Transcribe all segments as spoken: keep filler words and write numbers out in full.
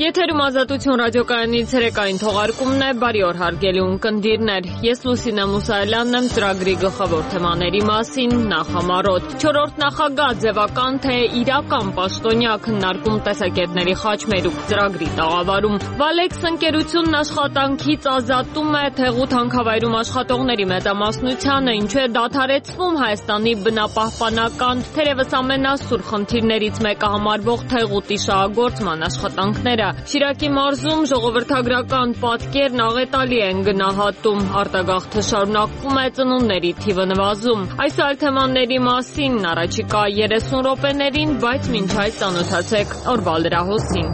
Եթերում ազատություն ռադիոկայանից հրեկային թողարկումն է, բարի օր հարգելի ունկնդիրներ, ես Լուսինե Մուսայելյանն եմ ծրագրի գլխավոր թեմաների մասին նախամարոտ։ Չորրորդ նախագահ ձևական թե իրական պաշտոնյա քննարկում տեսակետների խաչմերուկ ծրագրի տաղավարում։ Վալեքս ընկերությունն աշխատանքից ազատում է Թեղուտ հանքավայրում աշխատողների մեծամասնությանը, ինչու է դադարեցվում Հայաստանի բնապահպանական, թերևս ամենասուր խնդիրներից մեկը համարվող Թեղուտի շահագործման աշխատանքները։ Շիրակի մարզում ժողովրդագրական պատկերն աղետալի են գնահատում, արտագաղթը շարունակվում է, ծնունդների թիվը նվազում։ Այս այլ թեմաների մասին առաջիկա երեսուն րոպեներին, բայց մինչ այս ծանոթացեք օրվա լրահոսին։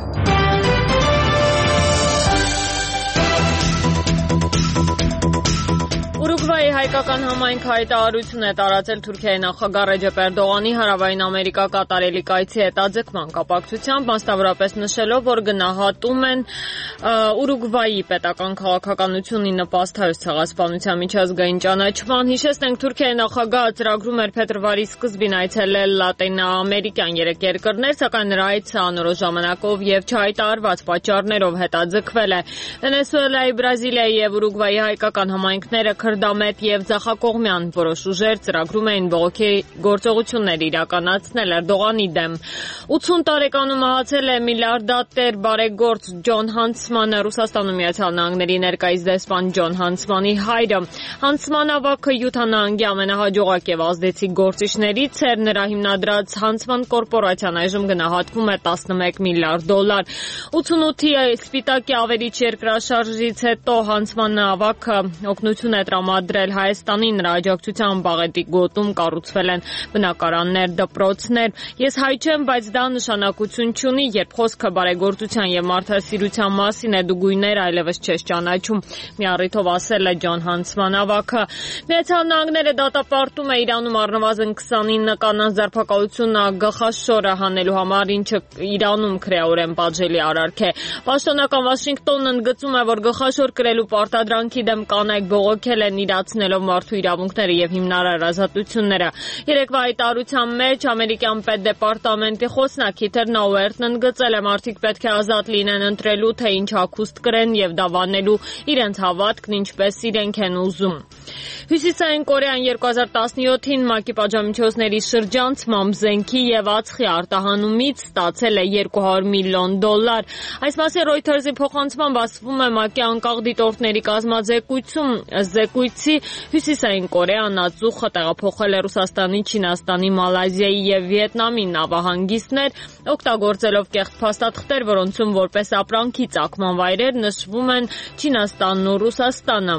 Ուրուգվայի հայկական համայնք հայտարարություն է տարածել Թուրքիայի նախագահ Ռեջեփ Էրդողանի հարավային Ամերիկա կատարելի կայցի հետաձգման կապակցությամբ, մասնավորապես նշելով, որ գնահատում են Ուրուգվայի պետական քաղաքականությունի նպաստայոց ցեղասպանության միջազգային ճանաչման։ Հիշեցնենք, Թուրքիայի նախագահը ծրագրում էր փետրվարի սկզբին այցելել լատինաամերիկյան երեք երկրներ, սակայն նրա այցը անորոշ ժամանակով եւ չհայտարարված պատճառներով հետաձգվել է։ Վենեսուելայի, Բրազիլիայի եւ Ուրուգվայի հայկական համայնքները քրդամետ եւ ձախակողմյան որոշ ուժեր ծրագրում էին բողոքի գործողություններ իրականացնել Էրդողանի դեմ։ ութուն տարեկանում մահացել է միլիարդատեր բարեգործ Ջոն Հանցմանը, Ռուսաստանում Միացյալ Նահանգների ներկայիս դեսպան Ջոն Հանցմանի հայրը։ Հանցման ավագը Յուտա նահանգի ամենահաջողակ եւ ազդեցիկ գործիչներից էր, նրա հիմնադրած Հանցման կորպորացիան այժմ գնահատվում է տասնմեկ միլիարդ դոլար։ ութանութի սպիտակի ավերիչ երկրաշարժից հետո Հանցման ավագը օգնություն է տրամադրել Հայաստանին, նրա աջակցությամբ Աղետի գոտում կառուցվել են բնակարաններ, դպրոցներ։ Ես հայ չեմ, բայց դա նշանակություն չունի, երբ խոսքը բարեգործության եւ մարդասիրության մասին է, դու գույներ այլևս չես ճանաչում, մի առիթով ասել է Ջոն Հանցման ավագը։ Միացյալ Նահանգները դատապարտում է Իրանում առնվազն քսանինը կանանց ձերբակալությունը գլխաշորը հանելու համար, ինչը Իրանում քրեորեն պատժելի արարք է։ Պաշտոնական Վաշինգտոնն ընդգծում է, որ գլխաշոր կրելու պարտադրանքի դեմ կանայք բողոքել են իրացնելով մարդու իրավունքները եւ հիմնարար ազատությունները։ Երեկվա հայտարարության մեջ ամերիկյան պետդեպարտամենտի խոսնակ Հիթեր Նաուերտն ընդգծել է, մարդիկ պետք է ազատ լինեն ընտրելու, թե ինչ հագուստ կրեն եւ դավանելու իրենց հավատքն ինչպես իրենք են ուզում։ Հյուսիսային Կորեան երկու հազար տասնյոթին ՄԱԿ-ի պատժամիջոցների շրջանցմամբ զենքի եւ ածխի արտահանումից ստացել է երկու հարյուր միլիոն դոլար։ Այս մասին Reuters-ի փոխանցմամբ ասվում է ՄԱԿ-ի անկախ դիտորդների կազմակերպություն Զեկույցի Հյուսիսային Կորեան ածուխը տեղափոխել է Ռուսաստանի, Չինաստանի, Մալազիայի եւ Վիետնամի նավահանգիստներ, օգտագործելով կեղծ փաստաթղթեր, որոնցում որպես ապրանքի ծագման վայրեր նշվում են Չինաստանն ու Ռուսաստանը։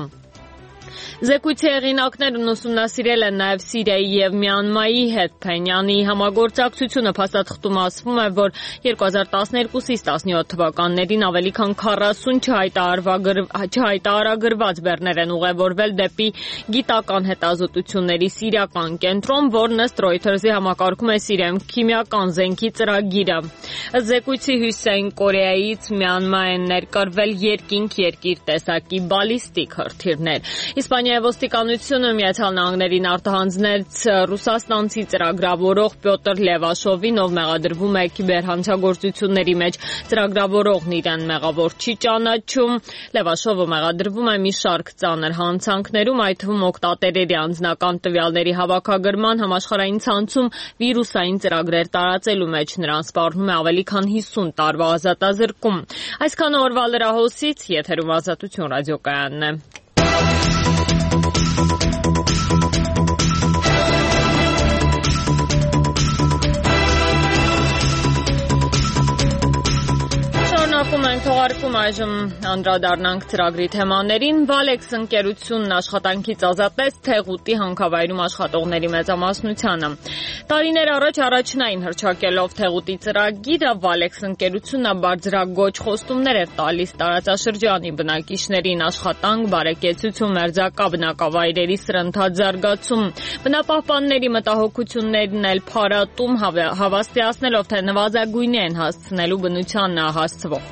Զեկույցի հեղինակներն ուսումնասիրել են նաև Սիրիայի եւ Մյանմայի հետ Փենյանի համագործակցությունը։ Փաստաթղթում ասվում է, որ երկու հազար տասներկուսից տասնյոթ թվականներին ավելի քան քառասուն չհայտարարագրված բեռներ են ուղևորվել դեպի գիտական հետազոտությունների սիրիական կենտրոն, որն ըստ Reuters-ի համակարգում է Սիրիայում քիմիական զենքի ծրագիրը։ Ըստ զեկույցի Հյուսիսային Կորեայից Մյանմա են ներկրվել երկինք երկիր տեսակի բալիստիկ հրթիռներ։ Իսպանիայի ոստիկանությունը Միացյալ Նահանգներին արտահանձնեց ռուսաստանցի ծրագրավորող Պյոտր Լևաշովին, ով մեղադրվում է քիբերհանցագործությունների մեջ։ Ծրագրավորողն իրեն մեղավոր չի ճանաչում։ Լևաշովը մեղադրվում է մի շարք ծանր հանցանքներում, այդ թվում օգտատերերի անձնական տվյալների հավաքագրման, համաշխարհային ցանցում վիրուսային ծրագրեր տարածելու մեջ։ Նրան սպառնում է ավելի քան հիսուն տարվա ազատազրկում։ Այսքանը օրվա լրահոսից, եթերում Ազատություն ռադիոկայանն է։ Շարունակում ենք թողարկում, այժմ անդրադառնանք ծրագրի թեմաներին։ Վալեքս ընկերությունն աշխատանքից ազատեց Թեղուտի հանքավայրում աշխատողների մեծամասնությանը։ Տարիներ առաջ առաջնային հռչակելով Թեղուտի ծրագիրը, Վալեքս ընկերությունը բարձրագույն խոստումներ էր տալիս տարածաշրջանի բնակիչներին՝ աշխատանք, բարեկեցություն, մերձակա բնակավայրերի սրընթաց զարգացում։ Բնապահպանների մտահոգություններն էլ փարատում, հավաստիացնելով, թե նվազագույնի են հասցնելու բնությանն հասցվող վտանգը։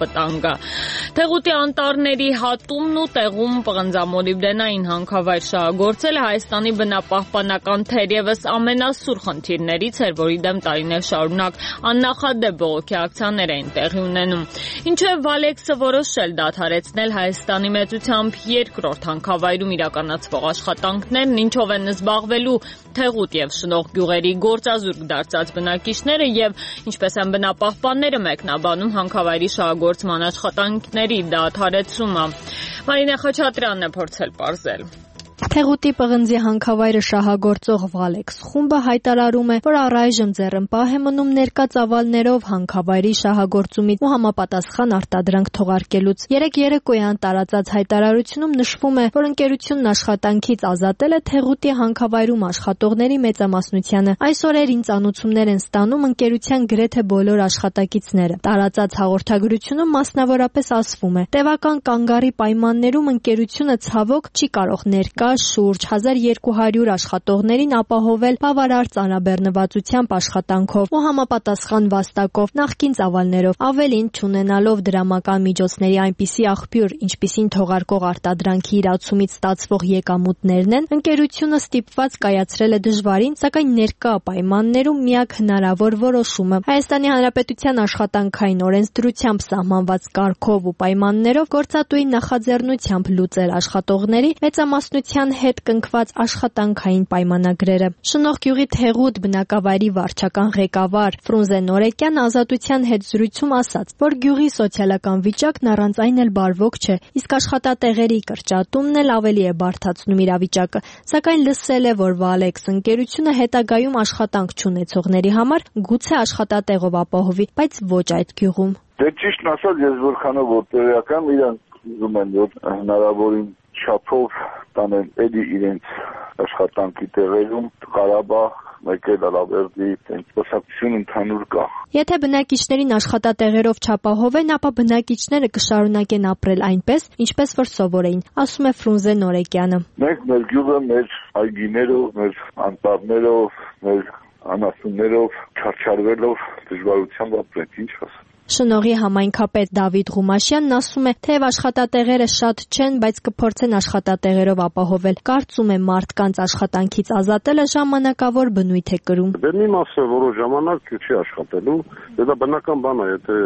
նախագահ։ Թեղուտի անտառների հատումն ու տեղում պղնձամոլիբդենային հանքավայր շահագործելը Հայաստանի բնապահպանական թերևս ամենասուր խնդիրներից էր, որի դեմ տարիներ շարունակ աննախադեպ բողոքի ակցիաներ էին տեղի ունենում։ Ինչու է Վալեքսը որոշել դադարեցնել Հայաստանի մեծությամբ երկրորդ հանքավայրում իրականացվող աշխատանքներն, ինչով են զբաղվելու Թեղուտ եւ Շնորհ գյուղերի գործազուրկ դարձած բնակիչները եւ ինչպես են բնապահպանները մեկնաբանում հանքավայրի շահագործման աշխատանքների դադարեցումը։ Մարինե Խաչատրյանն է փորձել պարզել։ Թեղուտի պղնձի հանքավայրը շահագործող Վալեքս խումբը հայտարարում է, որ առայժմ ձեռնպահ է մնում ներկա ծավալներով հանքավայրի շահագործումից ու համապատասխան արտադրանք թողարկելուց։ Երեկ երեկոյան տարածած հայտարարությունում նշվում է, որ ընկերությունն աշխատանքից ազատել է Թեղուտի հանքավայրում աշխատողների մեծամասնությանը։ Այս օրերին ծանուցումներ են ստանում ընկերության գրեթե բոլոր աշխատակիցները։ Տարածած հաղորդագրությունում մասնավորապես ասվում է. տևական կանգառի պայմաններում ընկերությունը ցավոք չի կարող ներկա շուրջ հազար երկու հարյուր աշխատողներին ապահովել բավարար ծանրաբեռնվածությամբ աշխատանքով ու համապատասխան վաստակով նախկին ծավալներով, ավելին չունենալով դրամական միջոցների այնպիսի աղբյուր, ինչպիսին թողարկող արտադրանքի իրացումից ստացվող եկամուտներն են, ընկերությունը ստիպված կայացրել է դժվարին, սակայն ներկա պայմաններում միակ հնարավոր որոշումը Հայաստանի Հանրապետության աշխատանքային օրենսդրությամբ սահմանված կարգով ու պայմաններով գործատուի նախաձեռնությամբ լուծել աշխատողների մեծամասնության հետ կնքված աշխատանքային պայմանագրերը։ Շնորհ գյուղի Թեղուտ բնակավայրի վարչական ղեկավար Ֆրունզե Նորեկյանը Ազատության հետ զրույցում ասաց, որ գյուղի սոցիալական վիճակն առանց այն էլ բարվոք չէ, իսկ աշխատատեղերի կրճատումն էլ ավելի է բարդացնում իրավիճակը, սակայն լսել է, որ Վալեքս ընկերությունը հետագայում աշխատանք չունեցողների համար գուցե աշխատատեղով ապահովի, բայց ոչ այդ գյուղում։ Դե ճիշտն ասած, ես որքանով որ տեղական իրանք ուզում են որ հնարավորին չափով տանեն էլի իրենց աշխատանքի տեղերում Ղարաբաղ, մեկ էլ Ալավերդի խոսակցություն ընդհանուր կա։ Եթե բնակիչներին աշխատատեղերով չապահովեն, ապա բնակիչները կշարունակեն ապրել այնպես, ինչպես որ սովոր էին, ասում է Ֆրունզե Նորեկյանը։ Մենք մեր գյուղը մեր այգիներով, մեր անտառներով, մեր անասուններով չարչարվելով դժվարությամբ ապրենք, ինչ ասեմ։ Շնորհի համայնքապետ Դավիթ Ղումաշյանն ասում է, թեև աշխատատեղերը շատ չեն, բայց կփորձեն աշխատատեղերով ապահովել։ Կարծում է մարդկանց աշխատանքից ազատելը ժամանակավոր բնույթ է կրում։ Դե մի մասը որոշ ժամանակ չի աշխատելու, դա բնական բան է, եթե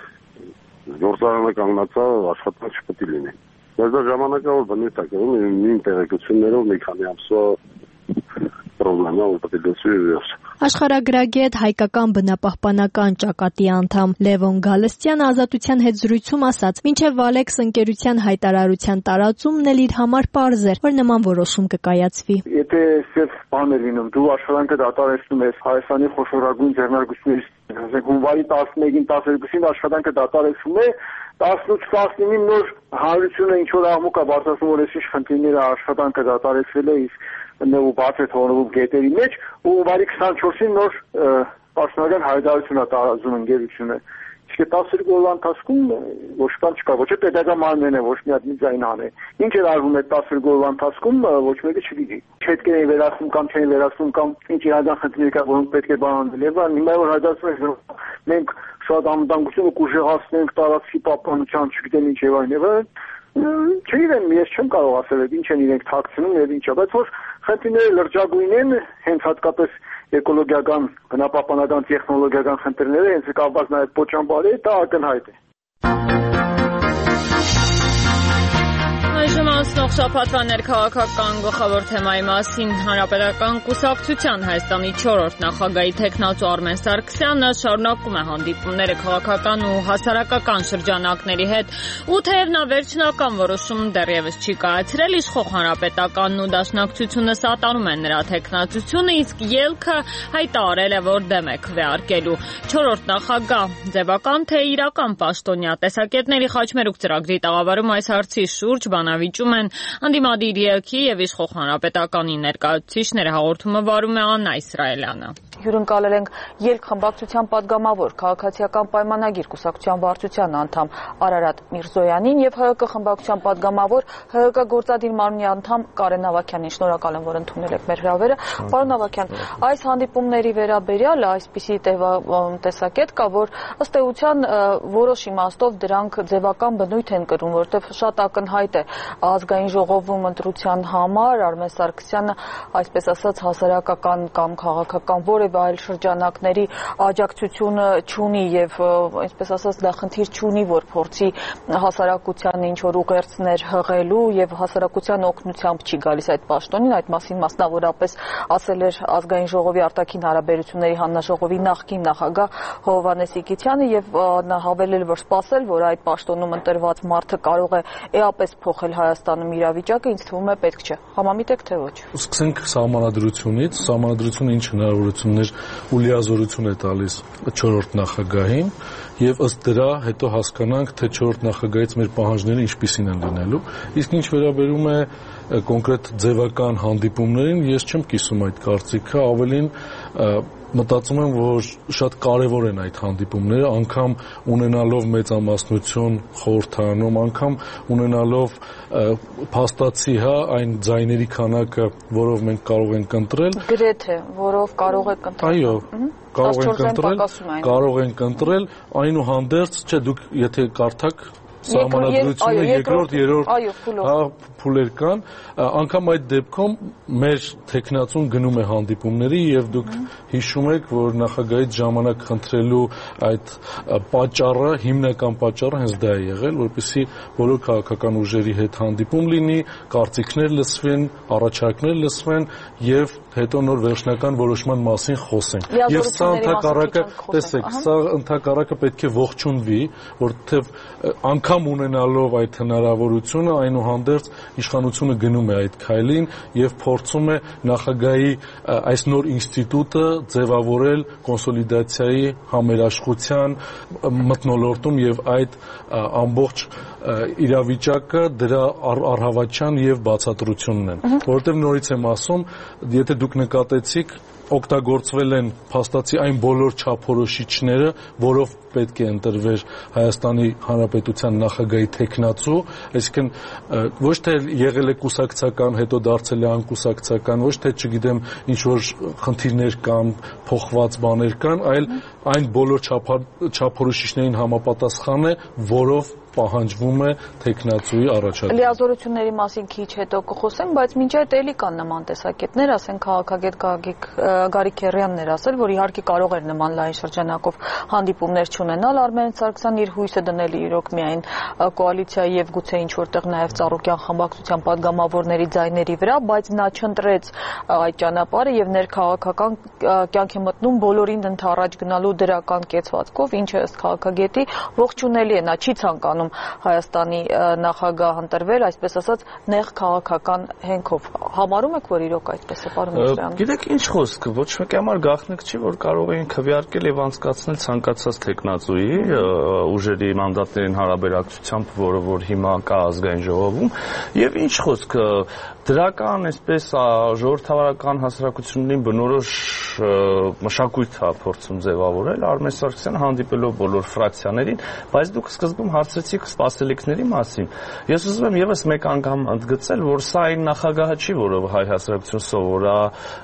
գործարանը կանգնած է, աշխատանք չպետք է լինի։ Բայց դա ժամանակավոր բնույթ է կրում, նույն տեղեկություններով մի քանի ամսվա պրոբլեմա ու պետք է լուծի։ Աշխարհագրագետ հայկական բնապահպանական ճակատի անդամ Լևոն Գալստյանը Ազատության հետ զրույցում ասաց, մինչև Վալեքս ընկերության հայտարարության տարածումն էլ իր համար պարզ էր, որ նման որոշում կկայացվի։ Եթե սև բան է լինում, դու աշխատանքը դատարեցնում ես Հայաստանի խոշորագույն ձեռնարկություններից, ասենք հունվարի տասնմեկին տասներկուսին աշխատանքը դատարեցում է, տասնութ տասնինին նոր հանրությունը ինչ որ աղմուկ է բարձրացնում, որ այսինչ խնդիրները աշխատանքը դատարեցվել է, իսկ ու բաց է թողնվում գետերի մեջ ու հունվարի քսանչորսին նոր պաշտոնական հայտարարություն է տարածում ընկերությունը։ Իսկ տասներկու օրվա ընթացքում ոչ կան չկա, ոչ է պետական մարմինն է, ոչ մի հատ մի ձայն է։ Ինչ էր արվում այդ տասներկու օրվա ընթացքում, ոչ մեկը չգիտի։ Չպետք է վերացնում կամ չեն վերացնում կամ ինչ իրական խնդիրներ կա, որոնք պետք է բանանել։ Եվ հիմա որ հայտարարում են, մենք շատ անվտանգությունը կուժեղացնենք տարածքի պահպանության, չգիտեմ ինչ եւ այն եւ այն։ Չգիտեմ, ես չեմ կարող ասել, ինչ են իրենք թաքցնում եւ ինչա, բայց որ խնդիրները լրջագույն են, հենց հատկապես էկոլոգիական, բնապահպանական, տեխնոլոգիական խնդիրները, հենց կապված նաեւ պոչամբարի, դա ակնհայտ է։ Այժմ անցնող շաբաթվա ներքաղաքական գլխավոր թեմայի մասին Հանրապետական կուսակցության Հայաստանի չորրորդ նախագահի թեկնածու Արմեն Սարգսյանը շարունակում է հանդիպումները քաղաքական ու հասարակական շրջանակների հետ, ու թեև նա վերջնական որոշում դեռևս չի կայացրել, իշխող Հանրապետականն ու Դաշնակցությունը սատարում են նրա թեկնածությունը, իսկ ելքը հայտարարել է, որ դեմ է քվեարկելու։ Չորրորդ նախագահ ձևական թե իրական պաշտոնյա տեսակետների խաչմերուկ ծրագրի տաղավարում այս հարցի շուրջ բանավիճում են ընդդիմադիր ԵԼՔ-ի եւ իշխող Հանրապետականի ներկայացուցիչները, հաղորդումը վարում է Աննա Իսրայելյանը։ հյուրընկալել ենք ելք-խմբակցության պատգամավոր քաղաքացիական պայմանագիր կուսակցության վարչության անդամ Արարատ Միրզոյանին եւ ՀՀԿ խմբակցության պատգամավոր ՀՀԿ գործադիր մարմնի անդամ Կարեն Ավագյանին։ Շնորհակալ եմ, որ ընդունել եք մեր հրավերը։ Պարոն Ավագյան, այս հանդիպումների վերաբերյալ այսպիսի տեսակետ կա, որ ըստ էության որոշ իմաստով դրանք ձևական բնույթ են կրում, որովհետեւ շատ ակնհայտ է ազգային ժողովում ընտրության համար Արմեն Սարգսյանը, այսպես ասած, հասարակական կամ քաղաքական որևէ այլ շրջանակների աջակցությունը չունի եւ այսպես ասած դա խնդիր չունի, որ փորձի հասարակության ինչ որ ուղերձներ հղելու եւ հասարակության օգնությամբ չի գալիս այդ պաշտոնին, այդ մասին մասնավորապես ասել էր ազգային ժողովի արտաքին հարաբերությունների հանձնաժողովի նախկին նախագահ Հովհաննես Իգիթյանը եւ նա հավելել, որ սպասել, որ այդ պաշտոնում ընտրված մարդը կարող է էապես փոխել Հայաստանում իրավիճակը, ինձ թվում է պետք չէ։ Համամիտ եք թե ոչ։ Սկսենք սահմանադրությունից, սահմանադրությունը ինչ հնարավորություններ ու լիազորություն է տալիս չորրորդ նախագահին եւ ըստ դրա հետո հասկանանք, թե չորրորդ նախագահից մեր պահանջները ինչպիսին են լինելու։ Իսկ ինչ վերաբերում է կոնկրետ ձևական հանդիպումներին, ես չեմ կիսում այդ կարծիքը, ավելին մտածում եմ, որ շատ կարևոր են այդ հանդիպումները, անգամ ունենալով մեծամասնություն խորհրդարանում, անգամ ունենալով փաստացի հա այն ձայների քանակը, որով մենք կարող ենք ընտրել։ Գրեթե, որով կարող եք ընտրել։ Այո, կարող ենք ընտրել, կարող ենք ընտրել, այնուհանդերձ, չէ, դուք եթե կարդաք սահմանադրությունը երկրորդ, երրորդ փուլեր կան, անգամ այդ դեպքում մեր թեկնածուն գնում է հանդիպումների եւ դուք հիշում եք, որ նախագահից ժամանակ խնդրելու այդ պատճառը, հիմնական պատճառը հենց դա է եղել, որպեսզի բոլոր քաղաքական ուժերի հետ հանդիպում լինի, կարծիքներ լսվեն, առաջարկներ լսվեն եւ հետո նոր վերջնական որոշման մասին խոսենք։ Եվ սա ընդհակառակը, տեսեք, սա ընդհակառակը պետք է ողջունվի, որովհետեւ անգամ ունենալով այդ հնարավորությունը, այնուհանդերձ իշխանությունը գնում է այդ քայլին եւ փորձում է նախագահի այս նոր ինստիտուտը ձևավորել կոնսոլիդացիայի համերաշխության մթնոլորտում եւ այդ ամբողջ իրավիճակը դրա առհավատչան եւ բացատրությունն են, որովհետեւ նորից եմ ասում, եթե դուք նկատեցիք, օգտագործվել են փաստացի այն բոլոր չափորոշիչները, որով պետք է ընտրվեր Հայաստանի Հանրապետության նախագահի թեկնածու, այսինքն ոչ թե եղել է կուսակցական, հետո դարձել է անկուսակցական, ոչ թե չգիտեմ ինչ որ խնդիրներ կան, փոխված բաներ կան, այլ այն բոլոր չափորոշիչներին համապատասխան է, որով պահանջվում է թեկնածուի առաջարկը։ Լիազորությունների մասին քիչ հետո կխոսենք, բայց մինչ այդ էլի կան նման տեսակետներ, ասենք քաղաքագետ Գարիկ Քերյանն էր ասել, որ իհարկե կարող էր նման լայն շրջանակով հանդիպումներ չունենալ, Արմեն Սարգսյանն իր հույսը դնել իրոք միայն կոալիցիայի եւ գուցե ինչ որտեղ նաեւ Ծառուկյան խմբակցության падգամավորների ձայների վրա, բայց նա չընտրեց այդ ճանապարհը եւ ներքաղաքական կյանք է մտնում բոլորին ընդառաջ գնալու դրական կեցվածքով, ինչը ըստ քաղաքագետի ողջունելի է, նա չի ցանկանում Հայաստանի նախագահ ընտրվել, այսպես ասած, նեղ քաղաքական հենքով։ Համարում եք, որ իրոք այդպես է, պարոն Միրզոյան։ Գիտեք, ինչ խոսք, ոչ մեկի համար գաղտնիք չի, որ կարող էին քվեարկել եւ անցկացնել ցանկացած թեկնածուի ուժերի մանդատներին հարաբերակցությամբ, որը որ հիմա կա ազգային ժողովում, եւ ինչ խոսք, դրական, այսպես ժողովրդավարական հասարակություններին բնորոշ մշակույթ է փորձում ձևավորել Արմեն Սարգսյանը հանդիպելով բոլոր ֆրակցիաներին, բայց դուք սկզբում հարցրեցիք սպասելիքների մասին։ Ես ուզում եմ եւս մեկ անգամ ընդգծել, որ սա այն նախագահը չի, որը հայ հասարակությունը սովոր է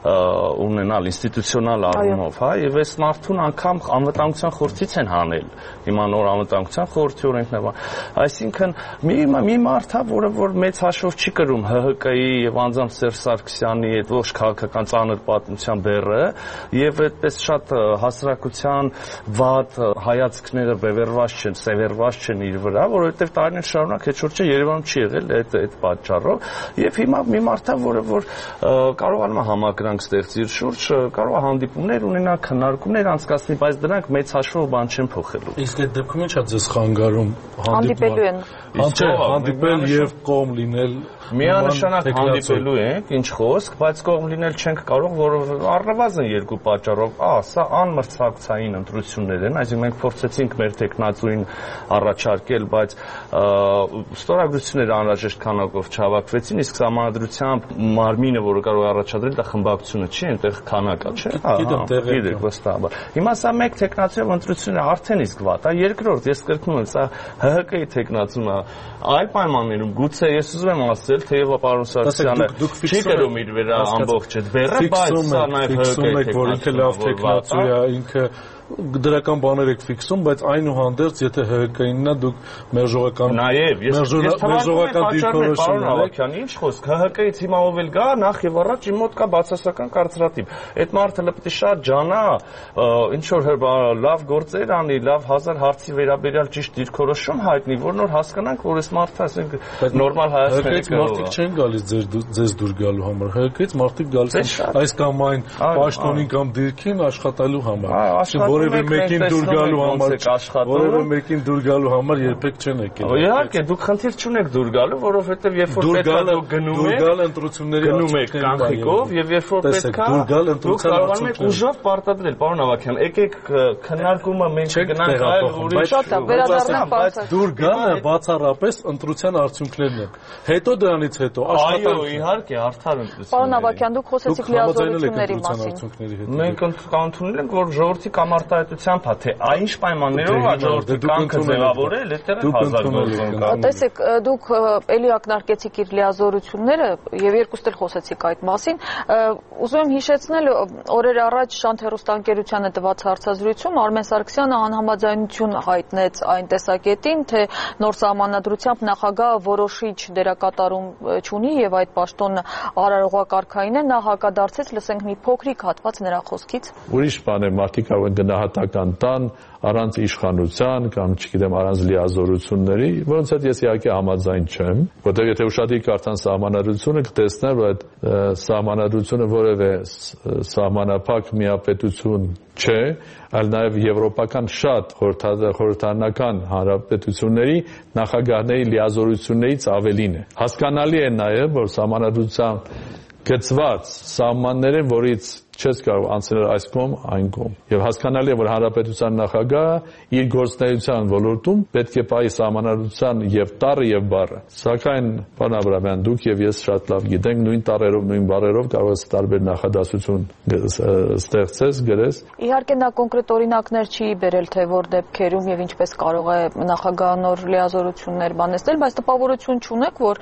ունենալ ինստիտուցիոնալ առումով, հա, եւ այս մարդուն անգամ անվտանգության խորհրդից են հանել։ Հիմա նոր անվտանգության խորհրդի օրենքն է։ Այսինքն մի մի մարդ է, որը որ մեծ հաշվով չի կրում ՀՀԿ-ի եւ անձամբ Սերժ Սարգսյանի այդ ողջ քաղաքական ծանր պատմության բեռը եւ այդպես շատ հասարակության վատ հայացքները բևեռված չեն, սևեռված չեն իր վրա, որովհետեւ տարիներ շարունակ հետ շուրջը Երևանում չի եղել այդ այդ պատճառով եւ հիմա մի մարդ է, որը որ կարողանում է համակրանք ստեղծի իր շուրջ, կարող է հանդիպումներ ունենալ, քննարկումներ անցկացնել, բայց դրանք մեծ հաշվով բան չեն փոխելու։ Իսկ այդ դեպքում ի՞նչ է ձեզ խանգարում հանդիպելու են։ Անչե հանդիպել եւ կողմ լինել միանշանակ հանդիպելու ենք, ինչ խոսք, բայց կողմ լինել չենք կարող, որովհետեւ առնվազն երկու պատճառով, ա, սա անմրցակցային ընտրություններ են, այսինքն մենք փորձեցինք մեր տեխնացուին առաջարկել աշխատել, բայց ստորագրությունները անհրաժեշտ քանակով չհավաքվեցին, իսկ սահմանադրությամբ մարմինը, որը կարող է առաջադրել, դա խմբակցությունը չի, այնտեղ քանակա, չէ՞։ Գիտեմ, տեղի վստահաբար։ Հիմա սա մեկ տեխնացիով ընտրությունը արդեն իսկ վատ է, երկրորդ ես կրկնում եմ, սա ՀՀԿ-ի տեխնացումը այլ պայմաններում գուցե ես ուզում եմ ասել, թե եւ պարոն Սարգսյանը չի կրում իր վրա ամբողջ այդ բեռը, բայց սա նաեւ ՀՀԿ-ի տեխնացիա է, ինքը դրական բաներ եք ֆիքսում, բայց այնուհանդերձ եթե ՀՀԿ-ինն է դուք մերժողական նաև մերժողական դիրքորոշում եք, ինչ խոսք, ՀՀԿ-ից հիմա ով էլ գա, նախ եւ առաջ իմ մոտ կա բացասական կարծրատիպ։ Այդ մարդը լպտի շատ ջանա, ինչ որ լավ գործեր անի, լավ հազար հարցի վերաբերյալ ճիշտ դիրքորոշում հայտնի, որ նոր հասկանանք, որ այս մարդը, ասենք, նորմալ Հայաստանից մարդիկ չեն գալիս ձեզ դուր գալու համար, ՀՀԿ-ից մարդիկ գալիս են այս կամ այն պաշտոնին կամ դիրքին աշխատելու համար։ Որևէ մեկին դուր գալու համար, որևէ մեկին դուր գալու համար երբեք չեն եկել։ Իհարկե, դուք խնդիր չունեք դուր գալու, որովհետև երբ որ պետք է դուք գնում եք, դուր գալ ընտրությունների գնում եք կանխիկով, եւ երբ որ պետք է դուր գալ ընտրության արդյունքներով եք ուժով պարտադրել, պարոն Ավագյան, եկեք քննարկումը մենք գնանք այլ ուրիշ բայց դուր գալը բացառապես ընտրության արդյունքներն են։ Հետո դրանից հետո աշխատանք։ Այո, իհարկե, արդար ընտրություն։ Պարոն Ավագյան, դուք խոսեցիք լիազորությունների մասին։ Մենք կանոնակել ենք, որ ժողովրդի կամ արտահայտությամբ է, թե այն ինչ պայմաններով է ժողովրդի կամքը ձևավորել, այդտեղ է հազար գործոն կա։ Տեսեք, դուք էլի ակնարկեցիք իր լիազորությունները եւ երկուստ էլ խոսեցիք այդ մասին։ Ուզում եմ հիշեցնել, օրեր առաջ Շանթ հեռուստաընկերությանը տված հարցազրույցում Արմեն Սարգսյանը անհամաձայնություն հայտնեց այն տեսակետին, թե նոր սահմանադրությամբ նախագահը որոշիչ դերակատարում չունի եւ այդ պաշտոնը արարողակարգային է, նա հակադարձեց, լսենք մի փոքրիկ հատված նրա խոսքից։ Ուրիշ բան է, մարդիկ կարող գնահատական տան առանց իշխանության կամ չգիտեմ առանց լիազորությունների, որոնց հետ ես իհարկե համաձայն չեմ, որտեղ եթե ուշադիր կարդան սահմանադրությունը կտեսնեն, որ այդ սահմանադրությունը որևէ սահմանափակ միապետություն չէ, այլ նաև եվրոպական շատ խորհրդարանական հանրապետությունների նախագահների լիազորություններից ավելին է։ Հասկանալի է նաև, որ սահմանադրության գծված սահմանները, որից չես կարող անցնել այս կողմ, այն կողմ։ Եվ հասկանալի է, որ հանրապետության նախագահը իր գործունեության ոլորտում պետք է պահի սահմանադրության եւ տառը եւ բառը։ Սակայն, պարոն Աբրահամյան, դուք եւ ես շատ լավ գիտենք, նույն տառերով, նույն բառերով կարող ես տարբեր նախադասություն ստեղծես, գրես։ Իհարկե նա կոնկրետ օրինակներ չի բերել, թե որ դեպքերում եւ ինչպես կարող է նախագահը նոր լիազորություններ բանեցնել, բայց տպավորություն չունեք, որ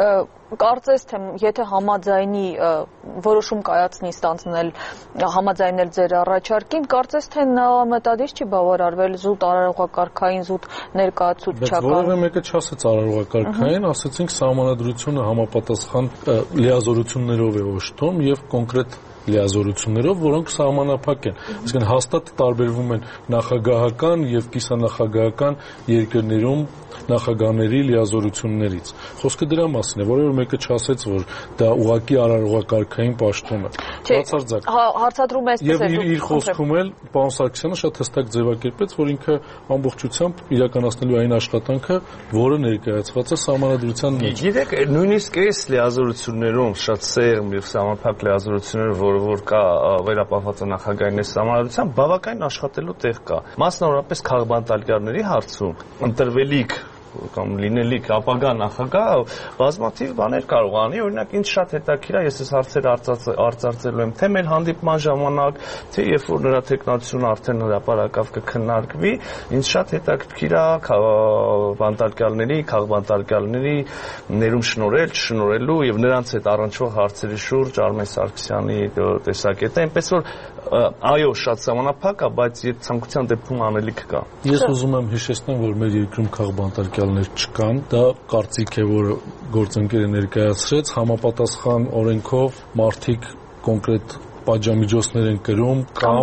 կարծես թե եթե համաձայնի որոշում կայացնի ստանձնել համաձայնել ձեր առաջարկին, կարծես թե նա մտադիր չի բավարարվել զուտ արարողակարգային զուտ ներկայացուցչական։ Բայց որևէ մեկը չասեց արարողակարգային, ասացինք սահմանադրությունը համապատասխան լիազորություններով է օժտում եւ կոնկրետ լիազորություններով, որոնք սահմանափակ են։ Այսինքն հաստատ տարբերվում են նախագահական եւ կիսանախագահական երկրներում նախագահների լիազորություններից։ Խոսքը դրա մասին է, որևէ մեկը չասեց, որ դա ուղղակի արարողակարգային պաշտոն է։ Բացարձակ։ Հարցադրում է այսպես է։ Եվ իր խոսքում էլ պարոն Սարգսյանը շատ հստակ ձևակերպեց, որ ինքը ամբողջությամբ իրականացնելու այն աշխատանքը, որը ներկայացված է սահմանադրության մեջ։ Գիտեք, նույնիսկ այս լիազորություններում շատ սերմ եւ սահմանափակ լիազորությունները, որը որ կա վերապահված նախագահային սահմանադրությամբ, բավականին աշխատելու տեղ կա։ Մասնավորապես քաղբանտալյարների հարցում ընտրվելիք կամ լինելիք ապագա նախագահ բազմաթիվ բաներ կարող անի, օրինակ ինձ շատ հետաքրքիր է, ես այս հարցերը արծարծելու եմ, թե մեր հանդիպման ժամանակ, թե երբ որ նրա տեխնացիոնը արդեն հրապարակավ կքննարկվի, ինձ շատ հետաքրքիր է բանտարկյալների, քաղբանտարկյալների ներում շնորհել, չշնորհելու եւ նրանց հետ առնչվող հարցերի շուրջ Արմեն Սարգսյանի տեսակետը, այնպես որ այո, շատ սահմանափակ է, բայց երբ ցանկության դեպքում անելիք կա։ Ես ուզում եմ հիշեցնել, որ մեր երկրում քաղբանտարկյալներ չկան, դա կարծիք է, որը գործընկերը ներկայացրեց, համապատասխան օրենքով մարդիկ կոնկրետ պատժամիջոցներ են կրում կամ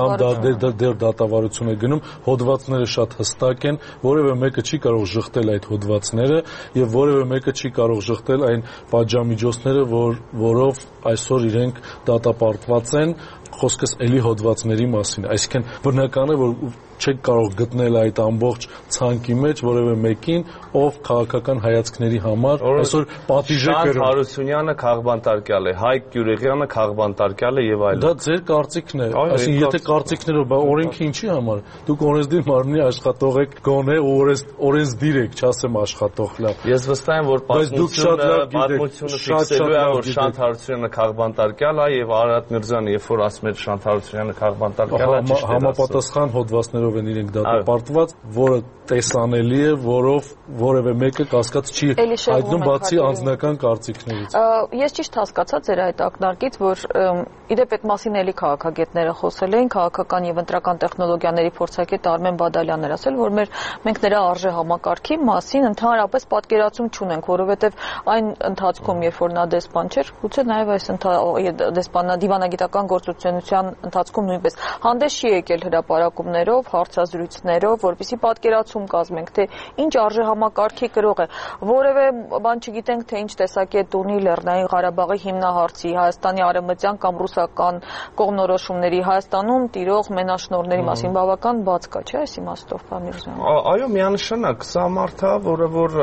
դեր դատավարություն է գնում, հոդվածները շատ հստակ են, որևէ մեկը չի կարող ժխտել այդ հոդվածները եւ որևէ մեկը չի կարող ժխտել այն պատժամիջոցները, որ որով այսօր իրենք դատապարտված են, խոսքս էլի հոդվածների մասին, այսինքն բնական է, որ չեք կարող գտնել այդ ամբողջ ցանկի մեջ որևէ մեկին, ով քաղաքական հայացքների համար այսօր պատիժ է կրում։ Շանթ Հարությունյանը քաղբանտարկյալ է, Հայկ Գյուրեղյանը քաղբանտարկյալ է եւ այլն։ Դա ձեր կարծիքն է, այսինքն եթե կարծիքներով, բա օրենքը ինչի համար։ Դուք օրենսդիր մարմնի աշխատող եք, գոնե օրենսդիր եք, չասեմ աշխատող, լավ։ Ես վստահ եմ, որ պատմությունը պատմությունը ֆիքսելու է, որ Շանթ Հարությունյանը քաղբանտարկյալ է եւ Արարատ Միրզյանը, երբ որ ասում է Շանթ Հարությունյանը քաղբանտարկյալ է, ճիշտ է։ Համապատասխան հոդվածներով են իրենք դատապարտված, որը տեսանելի է, որով որևէ մեկը կասկած չի հայտնում բացի անձնական կարծիքներից։ Ես ճիշտ հասկացա ձեր այդ ակնարկից, որ իդեպ այդ մասին էլի քաղաքագետները խոսել էին, քաղաքական եւ ընտրական տեխնոլոգիաների փորձագետ Արմեն Բադալյանն էր ասել, որ մեր մենք նրա արժե համակարգի մասին ընդհանրապես պատկերացում չունենք, որովհետեւ այն ընթացքում, երբ որ նա դեսպան չէր, գուցե նաեւ այս դեսպանա դիվանագիտական գործունեության ընթացքում նույնպես հանդես չի եկել հրապարակումներով, հարցազրույցներով, որպեսզի պատկերացում կազմենք, թե ինչ արժե համակարգի կրող է, որևէ բան չգիտենք, թե ինչ տեսակետ ունի Լեռնային Ղարաբաղի հիմնահարցի, Հայաստանի արևմտյան կամ ռուսական կողմնորոշումների, Հայաստանում տիրող մենաշնորհների մասին բավական բաց կա, չէ՞ այս իմաստով, պարոն Միրզոյան։ Այո, միանշանակ, սա մարդ է, որը որ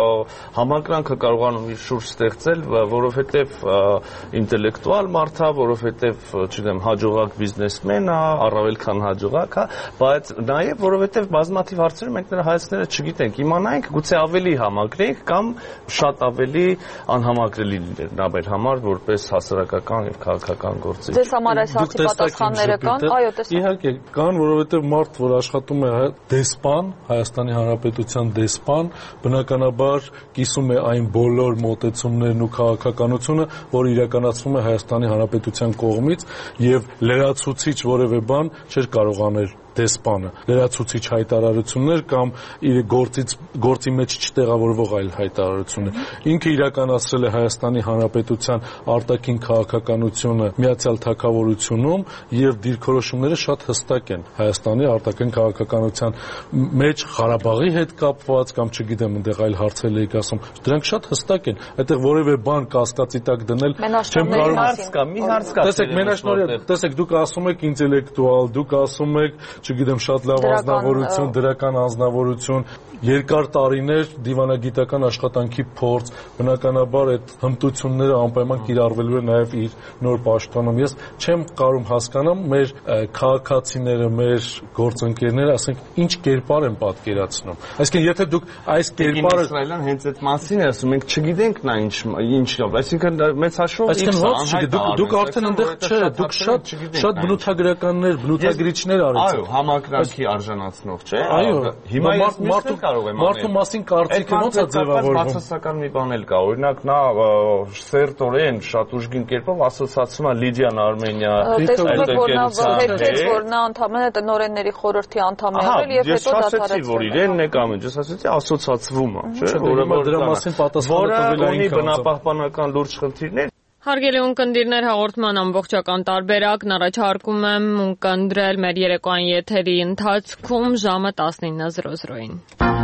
համակրանքը կարողանում իր շուրջ ստեղծել, որովհետև ինտելեկտուալ մարդ է, որովհետև, չգիտեմ, հաջողակ բիզնեսմեն է, առավել քան հաջողակ է, բայց նաև որովհետև բազմաթիվ հարցերում մենք նրա հայացքները չգիտենք, իմանայինք, գուցե ավելի համակրենք կամ շատ ավելի անհամակրելի լիներ նա մեր համար որպես հասարակական եւ քաղաքական գործիչ։ Ձեզ համար այս հարցի պատասխանները կան, այո, տեսա։ Իհարկե կան, որովհետեւ մարդ, որ աշխատում է դեսպան, Հայաստանի Հանրապետության դեսպան, բնականաբար կիսում է այն բոլոր մոտեցումներն ու քաղաքականությունը, որը իրականացվում է Հայաստանի Հանրապետության կողմից եւ լրացուցիչ որևէ բան չէր կարող անել դեսպանը, լրացուցիչ հայտարարություններ կամ իր գործից գործի մեջ չտեղավորվող այլ հայտարարություններ։ Ինքը իրականացրել է Հայաստանի Հանրապետության արտաքին քաղաքականությունը Միացյալ Թագավորությունում եւ դիրքորոշումները շատ հստակ են Հայաստանի արտաքին քաղաքականության մեջ Ղարաբաղի հետ կապված կամ չգիտեմ այնտեղ այլ հարցեր եք ասում, դրանք շատ հստակ են։ Այդտեղ որևէ բան կասկածի տակ դնել չեմ կարող։ Հարց կա, մի հարց կա։ Տեսեք, մենաշնորհը, տեսեք, դուք ասում եք ինտելեկտուալ, դուք ասում եք չգիտեմ շատ լավ անձնավորություն, դրական անձնավորություն, երկար տարիներ դիվանագիտական աշխատանքի փորձ, բնականաբար այդ հմտությունները անպայման կիրառվելու է նաև իր նոր պաշտոնում։ Ես չեմ կարող հասկանամ մեր քաղաքացիները, մեր գործընկերները, ասենք, ինչ կերպար են պատկերացնում։ Այսինքն, եթե դուք այս կերպարը Իսրայելյան հենց այդ մասին է ասում, մենք չգիտենք նա ինչ ինչ լավ, այսինքն մեծ հաշվով դուք արդեն այնտեղ չէ, դուք շատ շատ բնութագրականներ, բնութագրիչներ արեցիք։ Այո, համակրանքի արժանացնող, չէ՞։ Այո, հիմա մարդու կարող եմ մարդու մասին կարծիքը ոնց է ձևավորվում։ Բացասական մի բան էլ կա, օրինակ նա սերտորեն շատ ուժգին կերպով ասոցացում է Լիդիան Արմենիա, որ նա ընդամենը տնօրենների խորհրդի անդամ է եղել եւ հետո դադարեցրել։ Ես ասացի, որ իրենն է կամ ինչ, ես ասացի, ասոցացվում է, չէ՞, որը որ դրա մասին պատասխանը տվել է ինքը բնապահպանական լուրջ խնդիրներ։ Հարգելի ունկնդիրներ, հաղորդման ամբողջական տարբերակն առաջարկում եմ ունկնդրել մեր երեկոյան եթերի ընթացքում ժամը տասնինը զրո զրոին։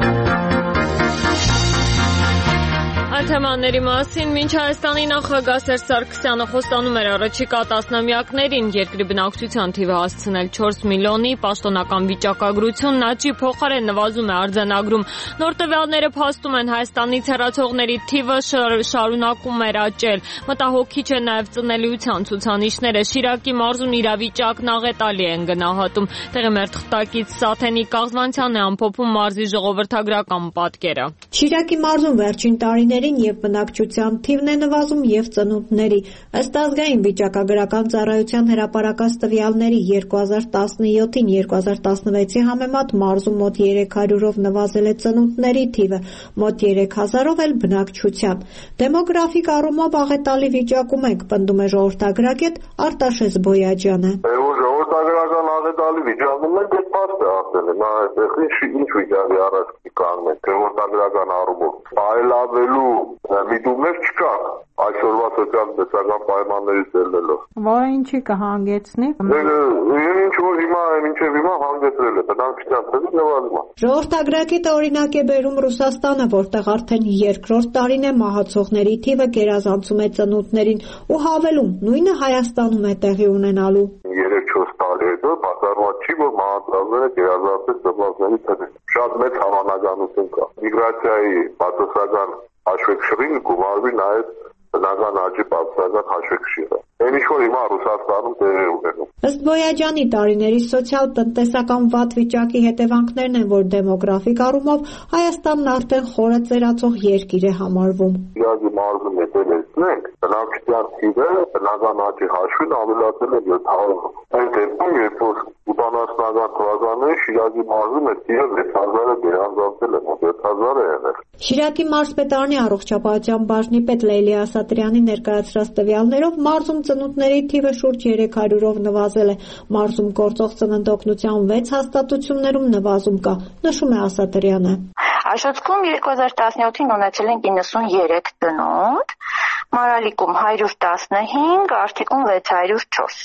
Այդ թեմաների մասին մինչ Հայաստանի նախագահ Սերժ Սարգսյանը խոստանում էր առաջիկա տասնամյակներին երկրի բնակչության թիվը հասցնել չորս միլիոնի, պաշտոնական վիճակագրությունն աճի փոխարեն նվազում է արձանագրում։ Նոր տվյալները փաստում են Հայաստանից հեռացողների թիվը շարունակում էր աճել։ Մտահոգիչ է նաև ծնելիության ցուցանիշները։ Շիրակի մարզում իրավիճակն աղետալի են գնահատում։ Տեղի մեր թղթակից Սաթենիկ Կաղզվանցյանն է ամփոփում մարզի ժողովրդագրական պատկերը։ Շիրակի մարզում վերջին տարիների եւ բնակչության թիվն է նվազում եւ ծնունդների։ Ըստ ազգային վիճակագրական ծառայության հրապարակած տվյալների երկու հազար տասնյոթին երկու հազար տասնվեցի համեմատ մարզում մոտ երեք հարյուրով նվազել է ծնունդների թիվը, մոտ երեք հազարով էլ բնակչության։ Դեմոգրաֆիկ առումով աղետալի վիճակում ենք, պնդում է ժողովրդագրագետ Արտաշես Բոյաջյանը։ Ժողովրդագրական աղետալի վիճակում ենք, այդ փաստ է ասել, նա այդտեղ ինչ վիճակի առաջ կանգնենք, ժողովրդագրական առումով այլավելու միտումներ չկա այսօրվա սոցիալ-տնտեսական պայմաններից ելնելով։ Որը ինչի կհանգեցնի։ Ինչ որ հիմա մինչև հիմա հանգեցրել է, բնակչության թիվը նվազում է։ Ժողովրդագրագետը օրինակ է բերում Ռուսաստանը, որտեղ արդեն երկրորդ տարին է մահացողների թիվը գերազանցում է ծնունդներին ու հավելում, նույնը Հայաստանում է տեղի ունենալու։ երեք չորս տարի հետո բացառված չի, որ մահացածները գերազանցել դպրոցների թվին։ Շատ մեծ հավանականություն կա։ Միգրացիայի բացասական հաշվեկշռին գումարվի նաև բնական աճի բացասական հաշվեկշիռը։ Այն ինչ որ հիմա Ռուսաստանում տեղի ունենում։ Ըստ Բոյաջյանի տարիների սոցիալ-տնտեսական վատ վիճակի հետևանքներն են, որ դեմոգրաֆիկ առումով Հայաստանն արդեն խորը ծերացող երկիր է համարվում։ Շիրազի մարզում հետևեցնենք, բնակչության թիվը բնական աճի հաշվին ավելացել է յոթ հարյուր։ Այն դեպքում, երբ որ ութանասունական թվականներին Շիրազի մարզում է թիվը վեց հազարը գերանձանցել է, մոտ յոթ հազար է եղել։ Շիրակի մարզպետարանի առողջապահության բաժնի պետ Լեյլի Ասատրյանի ներկայացրած տվյալներով մարզում ծնունդների թիվը շուրջ երեք հարյուրով նվազել է։ Մարզում գործող ծննդօգնության վեց հաստատություններում նվազում կա, նշում է Ասատրյանը։ Աշոտսկում երկու հազար տասնյոթին ունեցել են իննսուններեք ծնունդ, Մարալիկում հարյուր տասնհինգ, Արթիկում վեց հարյուր չորս։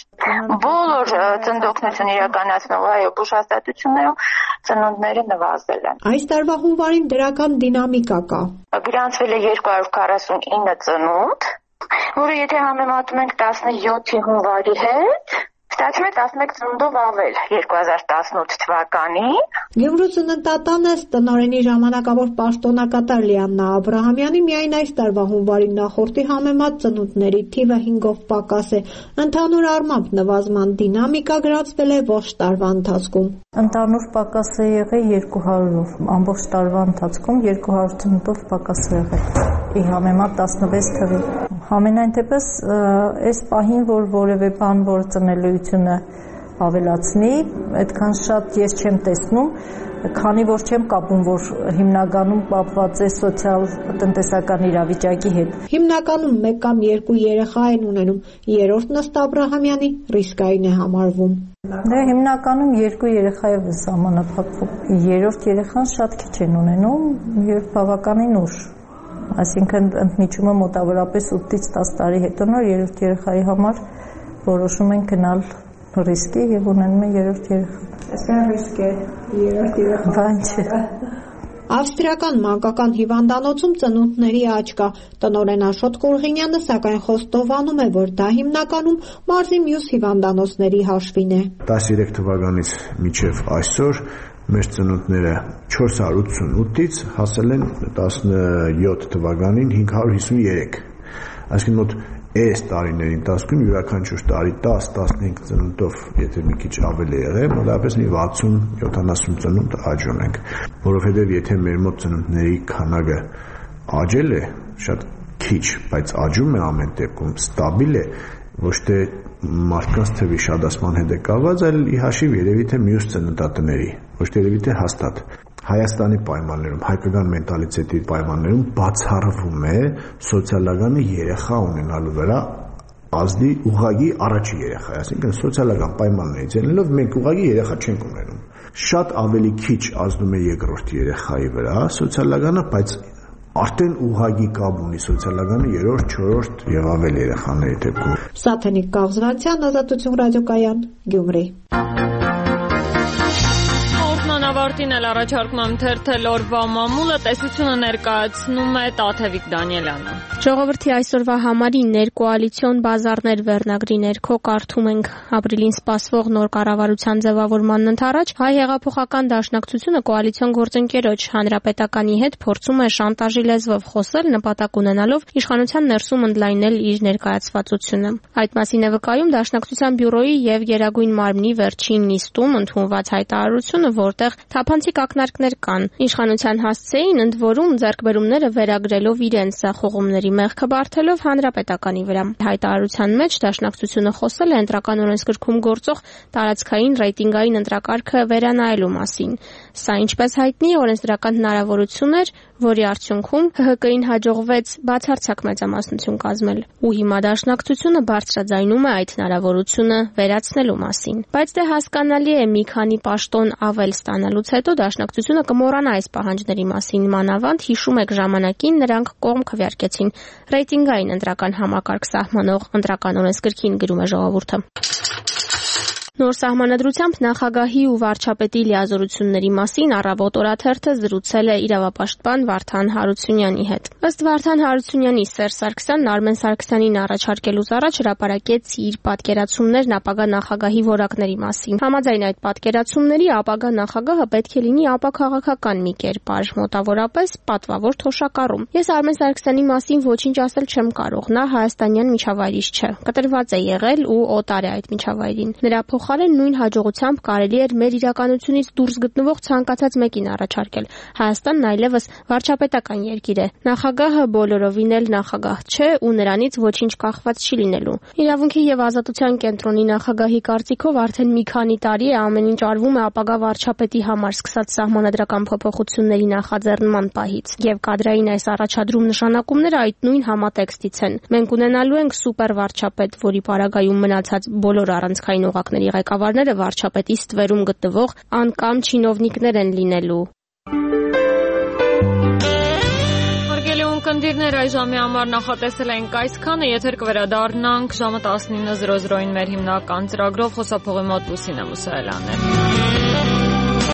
Բոլոր ծննդօգնություն իրականացնող այո բուժհաստատություններում ծնունդները նվազել են։ Այս տարվա հունվարին դրական դինամիկա կա։ Գրանցվել է երկու հարյուր քառասունինը ծնունդ, որը եթե համեմատում ենք տասնյոթի հունվարի հետ, ստացվում է տասնմեկ ծնունդով ավել երկու հազար տասնութ թվականին։ Գյումրու ծննդատանը տնօրենի ժամանակավոր պաշտոնակատար Լիաննա Աբրահամյանի միայն այս տարվա հունվարի նախորդի համեմատ ծնունդների թիվը հինգով պակաս է։ Ընդհանուր առմամբ նվազման դինամիկա գրանցվել է ողջ տարվա ընթացքում։ Ընդհանուր պակաս է եղել երկու հարյուրով, ամբողջ տարվա ընթացքում երկու հարյուր ծնունդով պակաս է եղել։ Ի համեմատ տասնվեց թվի։ Համենայն դեպս այս պահին, որ որևէ բան, որ ծնելիությունը ավելացնի, այդքան շատ ես չեմ տեսնում, քանի որ չեմ կապում, որ հիմնականում կապված է սոցիալ-տնտեսական իրավիճակի հետ։ Հիմնականում մեկ կամ երկու երեխա են ունենում, երրորդն ըստ Աբրահամյանի ռիսկային է համարվում։ Դե հիմնականում երկու երեխա է սահմանափակվում։ Երրորդ երեխան շատ քիչ են ունենում եւ բավականին ուշ։ Այսինքն ընդմիջումը մոտավորապես ութից տասը տարի հետո նոր երրորդ երեխայի համար որոշում են գնալ ռիսկի եւ ունենում են երրորդ երեխա։ Այսինքն ռիսկ է երրորդ երեխա։ Բան չէ։ Ավստրիական մանկական հիվանդանոցում ծնունդների աճ կա։ Տնօրեն Աշոտ Կուրղինյանը սակայն խոստովանում է, որ դա հիմնականում մարզի մյուս հիվանդանոցների հաշվին է։ տասնյոթ թվականից մինչև այսօր մեր ծնունդները չորս հարյուր ութսունութից հասել են տասնյոթ թվականին հինգ հարյուր հիսուներեք։ Այսինքն մոտ այս տարիների ընթացքում յուրաքանչյուր տարի տասը տասնհինգ ծնունդով, եթե մի քիչ ավել է եղել, մոտավորապես մի վաթսուն յոթանասուն ծնունդ աճ ունենք, որովհետև եթե մեր մոտ ծնունդների քանակը աճել է, շատ քիչ, բայց աճում է ամեն դեպքում, ստաբիլ է, ոչ թե մարդկանց թվի շատացման հետ է կապված, այլ ի հաշիվ երևի թե մյուս ծննդատների, ոչ թե երևի թե հաստատ։ Հայաստանի պայմաններում, հայկական մենտալիտետի պայմաններում բացառվում է սոցիալականը երեխա ունենալու վրա ազդի ուղղակի առաջի երեխա, այսինքն սոցիալական պայմաններից ելնելով մենք ուղղակի երեխա չենք ունենում։ Շատ ավելի քիչ ազդում է երկրորդ երեխայի վրա սոցիալականը, բայց արդեն ուղղակի կապ ունի սոցիալականը երրորդ, չորրորդ եւ ավել երեխաների դեպքում։ Սաթենիկ Կաղզրացյան, Ազատություն ռադիոկայան, Գյումրի։ Ավարտին էլ առաջարկում եմ թերթել օրվա մամուլը, տեսությունը ներկայացնում է Տաթևիկ Դանիելյանը։ Ժողովրդի այսօրվա համարի ներկոալիցիոն բազարներ վերնագրի ներքո կարդում ենք ապրիլին սպասվող նոր կառավարության ձևավորմանն ընդառաջ Հայ հեղափոխական դաշնակցությունը կոալիցիոն գործընկերոջ Հանրապետականի հետ փորձում է շանտաժի լեզվով խոսել, նպատակ ունենալով իշխանության ներսում ընդլայնել իր ներկայացվածությունը։ Այդ մասին է վկայում Դաշնակցության բյուրոյի եւ Գերագույն մարմնի վերջին նիստում ընդունված հայտարարությունը, որտեղ թափանցիկ ակնարկներ կան։ Իշխանության հասցեին ընդ որում ձեռքբերումները վերագրելով իրենց զախողումների մեղքը բարթելով Հանրապետականի վրա։ Հայտարարության մեջ Դաշնակցությունը խոսել է ընտրական օրենսգրքում գործող տարածքային ռեյտինգային ընտրակարգը վերանայելու մասին։ Սա, ինչպես հայտնի, օրենսդրական հնարավորություն էր, որի արդյունքում Հ Հ Կ-ին հաջողվեց բացարձակ մեծամասնություն կազմել, ու հիմա Դաշնակցությունը բարձրաձայնում է այդ հնարավորությունը վերացնելու մասին։ Բայց դե հասկանալի է, մի քանի պաշտոն ավել ստանալուց հետո Դաշնակցությունը կմոռանա այս պահանջների մասին, մանավանդ հիշում եք ժամանակին նրանք կողմ քվեարկեցին ռեյտինգային ընտրական համակարգ սահմանող ընտրական օրենսգրքին, գրում է Ժողովուրդը։ Նոր սահմանադրությամբ նախագահի ու վարչապետի լիազորությունների մասին առավոտ օրաթերթը զրուցել է իրավապաշտպան Վարդան Հարությունյանի հետ։ Ըստ Վարդան Հարությունյանի, Սերժ Սարգսյանն Արմեն Սարգսյանին առաջարկելուց առաջ հրապարակեց իր պատկերացումներն ապագա նախագահի որակների մասին։ Համաձայն այդ պատկերացումների ապագա նախագահը պետք է լինի ապաքաղաքական մի կերպար, մոտավորապես պատվավոր թոշակառու։ Ես Արմեն Սարգսյանի մասին ոչինչ ասել չեմ կարող, նա հայաստանյան միջավայրիչ չէ, կտրված է եղել ու օտար է այդ միջավայրին։ Նրա փոխարեն նույն հաջողությամբ կարելի էր մեր իրականությունից դուրս գտնվող ցանկացած մեկին առաջարկել։ Հայաստանն այլևս վարչապետական երկիր է։ Նախագահը բոլորովին էլ նախագահ չէ ու նրանից ոչինչ կախված չի լինելու։ Իրավունքի եւ ազատության կենտրոնի նախագահի կարծիքով արդեն մի քանի տարի է ամեն ինչ արվում է ապագա վարչապետի համար սկսած սահմանադրական փոփոխությունների նախաձեռնման պահից։ Եվ կադրային այս առաջադրում նշանակումները այդ նույն համատեքստից են։ Մենք ունենալու ենք սուպեր վարչապետ, որի պարագայում մնացած բոլոր առանցքային օղակների ղեկավարները վարչապետի ստվերում գտնվող անկամ չինովնիկներ են լինելու։ Հարգելի ունկնդիրներ, այժմի համար նախատեսել ենք այսքանը, եթեր կվերադառնանք ժամը տասնինը զրո զրոին մեր հիմնական ծրագրով, խոսափողի մոտ Լուսինե Մուսայելյանն է։